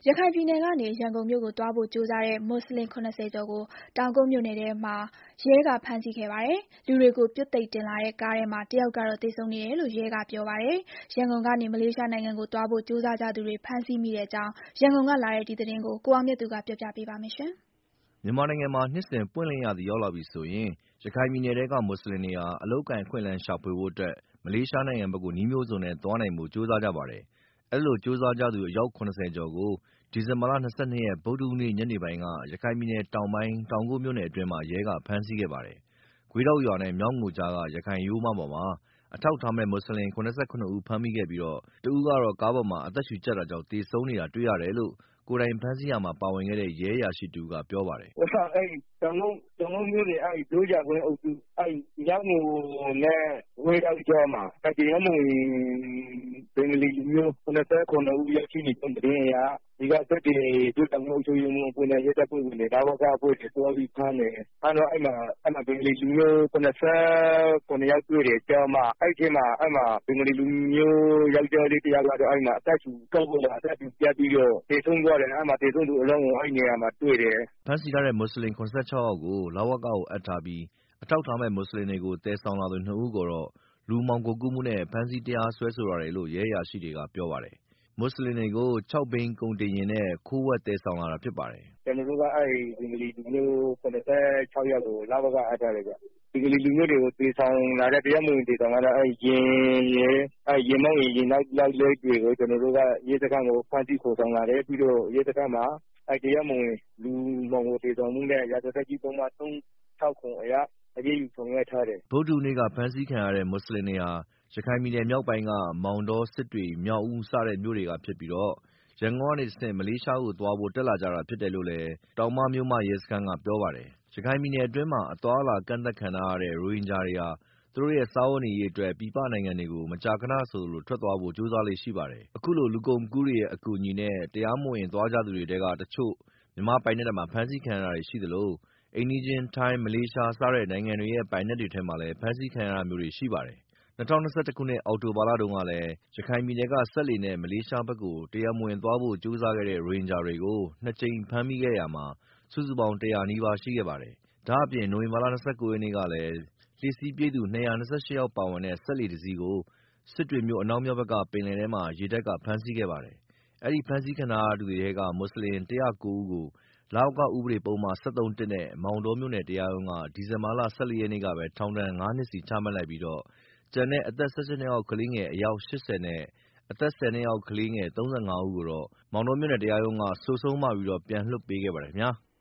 ရခိုင်ပြည်နယ်ကနေ ရန်ကုန်မြို့ကိုသွားဖို့ကြိုးစားတဲ့ မွတ်ဆလင် 70 ကျော်ကို တောင်ကုတ်မြို့နယ်ထဲမှာ ရဲက ဖမ်းဆီးခဲ့ပါတယ်။ လူတွေကို ပြွတ်သိပ်တင်လာတဲ့ကားထဲမှာ တယောက်ကတော့ သေဆုံးနေတယ်လို့ ရဲကပြောပါတယ်။ ရန်ကုန်ကနေ မလေးရှားနိုင်ငံကိုသွားဖို့ ကြိုးစားကြသူတွေ ဖမ်းဆီးမိတဲ့အကြောင်း ရန်ကုန်ကလာတဲ့သတင်းကို ကိုအောင်မြတ်သူက ပြောပြပါမယ်။မြန်မာနိုင်ငံမှာ နှစ်စဉ်ပွင့်လင်းရာသီရောက်လာပြီဆိုရင် ရခိုင်ပြည်နယ်ထဲက မွတ်ဆလင်တွေဟာ အလုပ်အကိုင်အခွင့်အလမ်းရှာဖွေဖို့အတွက် မလေးရှားနိုင်ငံဘက်ကို နည်းမျိုးစုံနဲ့သွားနိုင်ဖို့ ကြိုးစားကြပါတယ်။ အဲဒီလိုကြိုးစားကြသူ အယောက် 70 ကျော်ကို ဒီဇင်ဘာ ၂၂ ရက် ဗုဒ္ဓဟူးနေ့ ညနေပိုင်းက ရခိုင်ပြည်နယ်တောင်ပိုင်း တောင်ကုတ်မြို့နယ်အတွင်းမှာ ရဲက ဖမ်းဆီးခဲ့ပါတယ်။ ဂွေးတောက်ရွာနဲ့ မြောင်းငိုကြားက ရခိုင်ရိုးမပေါ်မှာ အထောက်အထားမဲ့ မွတ်ဆလင် ၇၇ ဦး ဖမ်းမိခဲ့ပြီး တဦးကတော့ ကားပေါ်မှာ အသက်ရှူကြပ်တာကြောင့် သေဆုံးနေတာတွေ့ရတယ်လို့ ကိုယ်တိုင်ဖမ်းဆီးရာမှာပါဝင်ခဲ့တဲ့ ရဲအရာရှိတဦးကပြောပါတယ်။ “တောင်ကုတ်မြို့နယ် ဂျိုးကြာကွင်းအုပ်စု မြောင်းငိုနဲ့ ဂွေးတောက်ကြားမှာ တရားမဝင် ဘင်္ဂလီလူမျိုး ၇၇ ဦးရောက်ရှိနေကြောင်း သတင်းအရ ဒီက ဂျိုးကြာကွင်းအုပ်ချုပ်ရေးမှူးအဖွဲ့နဲ့ ရဲတပ်ဖွဲ့ဝင်တွေ လဝကအဖွဲ့တွေ သွားပြီးဖမ်းတယ်။ ဖမ်းတော့ အဲဒီမှာ ဘင်္ဂလီလူမျိုး ၇၇ ယောက်တွေ့တယ်။ ကျားမ အဲဒီထဲမှာ ဘင်္ဂလီလူမျိုး ယောကျာ်းလေးတယောက်ကတော့ ကားပေါ်မှာ အသက်ရှူပြတ်ပြီးတော့ သေဆုံးသွားတယ်။ သေဆုံးသူအလောင်းကို အဲဒီနေရာမှာတွေ့တယ်။ ” ဖမ်းဆီးထားတဲ့ မွတ်ဆလင် ၇၆ ယောက်ကို လဝကကိုအပ်ထားပြီး အထောက်အထားမဲ့ မွတ်ဆလင်တွေကို သယ်ဆောင်လာသူ ၂ ဦးကိုတော့ လူမှောင်ခိုကူးမှုနဲ့ ဖမ်းဆီးတရားစွဲဆိုထားတယ်လို့ ရဲအရာရှိတွေကပြောပါတယ်။ မွတ်ဆလင်တွေကို ၆ ဘီးကုန်တင်ယာဉ်နဲ့ ခိုးဝှက်သယ်ဆောင်လာတာဖြစ်ပါတယ်။ “ကျနော်တို့က ဘင်္ဂလီလူမျိုး ၇၆ ယောက်ကို လဝကအပ်ထားတယ်ဗျ။ ဘင်္ဂလီလူမျိုးတွေကို တရားမဝင်သယ်ဆောင်လာတဲ့ ယာဉ်ရယ် ယာဉ်မောင်းရယ် ယာဉ်နောက်လိုက်တွေကို ကျနော်တို့က ရဲစခန်းကို ဖမ်းဆီးခေါ်ဆောင်လာတယ်။ ပြီးတော့ ရဲစခန်းမှာ တရားမဝင် လူမှောင်ခိုသယ်ဆောင်မှုနဲ့ ရာဇသတ်ကြီးပုဒ်မ ၃၆၇ အရ အရေးယူဆောင်ရွက်ထားတယ်။ ” ဗုဒ္ဓဟူးနေ့က ဖမ်းဆီးခံရတဲ့ မွတ်ဆလင်တွေဟာ ရခိုင်ပြည်နယ်မြောက်ပိုင်းက မောင်တော၊ စစ်တွေ၊ မြောက်ဦး စတဲ့မြို့တွေကဖြစ်ပြီး ရန်ကုန်ကနေတဆင့် မလေးရှားကိုသွားဖို့ တက်လာကြတာဖြစ်တယ်လို့လည်း တောင်မမြို့မရဲစခန်းကပြောပါတယ်။ ရခိုင်ပြည်နယ်အတွင်းမှာ အသွားအလာကန့်သတ်ခံထားရတဲ့ ရိုဟင်ဂျာတွေဟာ သူတို့ရဲ့ စားဝတ်နေရေးအတွက် ပြည်ပနိုင်ငံတွေကို မကြာခဏဆိုသလို ထွက်သွားဖို့ ကြိုးစားလေ့ရှိပါတယ်။ အခုလို လူကုန်ကူးတွေရဲ့ အကူအညီနဲ့ တရားမဝင်သွားကြသူတွေထဲက တချို့ မြန်မာ့ပိုင်နက်ထဲမှာ ဖမ်းဆီးခံရတာတွေရှိသလို အိမ်နီးချင်း ထိုင်း၊ မလေးရှား စတဲ့နိုင်ငံတွေရဲ့ ပိုင်နက်တွေထဲမှာလည်း ဖမ်းဆီးခံရတာမျိုးတွေရှိပါတယ်။ ၂၀၂၁ ခုနှစ် အောက်တိုဘာလတုန်းကလည်း ရခိုင်ပြည်နယ်က စက်လှေနဲ့ မလေးရှားဘက်ကို တရားမဝင်သွားဖို့ ကြိုးစားခဲ့တဲ့ ရိုဟင်ဂျာတွေကို ၂ ကြိမ်ဖမ်းမိခဲ့ရာမှာ စုစုပေါင်း ၁၀၀ နီးပါးရှိခဲ့ပါတယ်။ ဒါ့အပြင် နိုဝင်ဘာလ ၂၉ ရက်နေ့ကလည်း လှေစီးပြေးသူ ၂၂၈ ယောက်ပါဝင်တဲ့ စက်လှေတစီးကို စစ်တွေမြို့ အနောက်မြောက်ဘက်က ပင်လယ်ထဲမှာ ရေတပ်က ဖမ်းဆီးခဲ့ပါတယ်။ အဲဒီဖမ်းဆီးခံထားရသူတွေထဲက မွတ်ဆလင် ၁၀၉ ဦးကို လဝက ဥပဒေပုဒ်မ ၁၃ နဲ့ မောင်တောမြို့နယ်တရားရုံးက ဒီဇင်ဘာလ ၁၄ ရက်နေ့ကပဲ ထောင်ဒဏ် ၅ နှစ်စီ ချမှတ်လိုက်ပြီး ကျန်တဲ့ အသက် ၁၈ နှစ်အောက် ကလေးငယ် အယောက် ၈၀ နဲ့ အသက် ၁၀ နှစ်အောက် ကလေးငယ် ၃၅ ဦးကိုတော့ မောင်တောမြို့နယ်တရားရုံးက ဆိုဆုံးမပြီး ပြန်လွှတ်ပေးခဲ့ပါတယ်ခင်ဗျာ။